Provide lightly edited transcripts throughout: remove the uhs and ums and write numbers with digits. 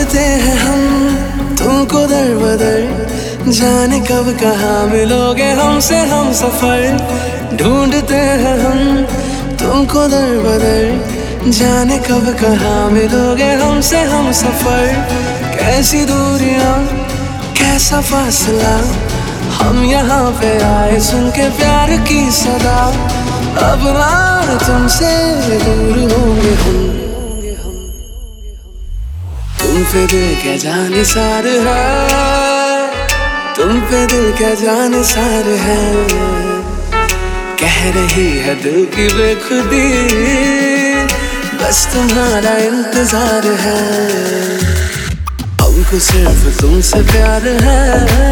ढूंढते हैं हम तुमको दर बदर, जाने कब कहाँ मिलोगे हमसे हम सफर। ढूंढते हैं हम तुमको दर बदर, जाने कब कहाँ मिलोगे हमसे हम सफर। कैसी दूरियां कैसा फासला, हम यहाँ पे आए सुन के प्यार की सदा। अब ना तुमसे दूर होंगे हम, तुम पे दिल क्या जाने सार है, तुम पे दिल क्या जाने सार है। कह रही है दिल की बेखुदी, बस तुम्हारा इंतजार है। हमको सिर्फ तुमसे प्यार है,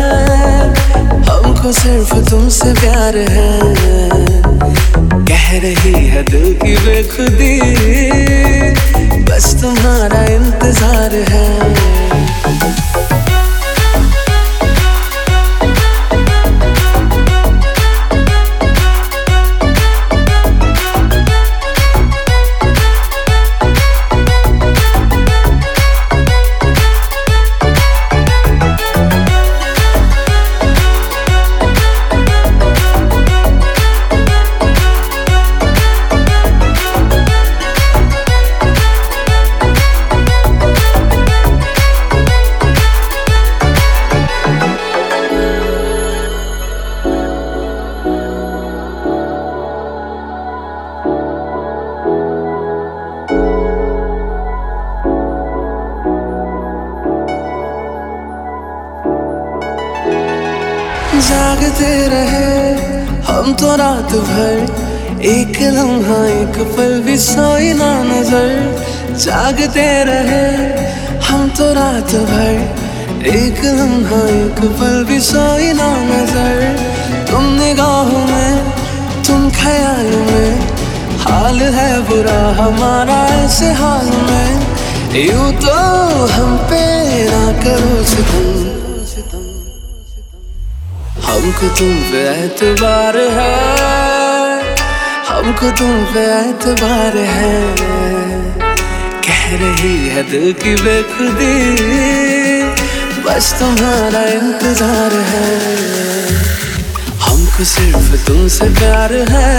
हमको सिर्फ तुमसे प्यार है। कह रही है दिल की बेखुदी, बस तुम्हारा इंतजार है। जागते रहे हम तो रात भर, एक लम्हा एक पल भी सोई ना नजर। जागते रहे हम तो रात भर, एक लम्हा एक पल भी सोई ना नजर। तुम निगाहों में तुम ख्याल में, हाल है बुरा हमारा ऐसे हाल में। यूं तो हम पे ना करो सितम, हमको तुम पे एतबार है, हमको तुम पे एतबार है। कह रही है दिल की बेखुदी, बस तुम्हारा इंतजार है। हमको सिर्फ तुमसे प्यार है,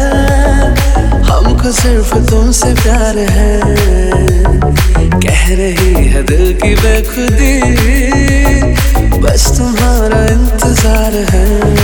हमको सिर्फ तुमसे प्यार है। कह रही है दिल की बेखुदी, बस तुम्हारा इंतजार है।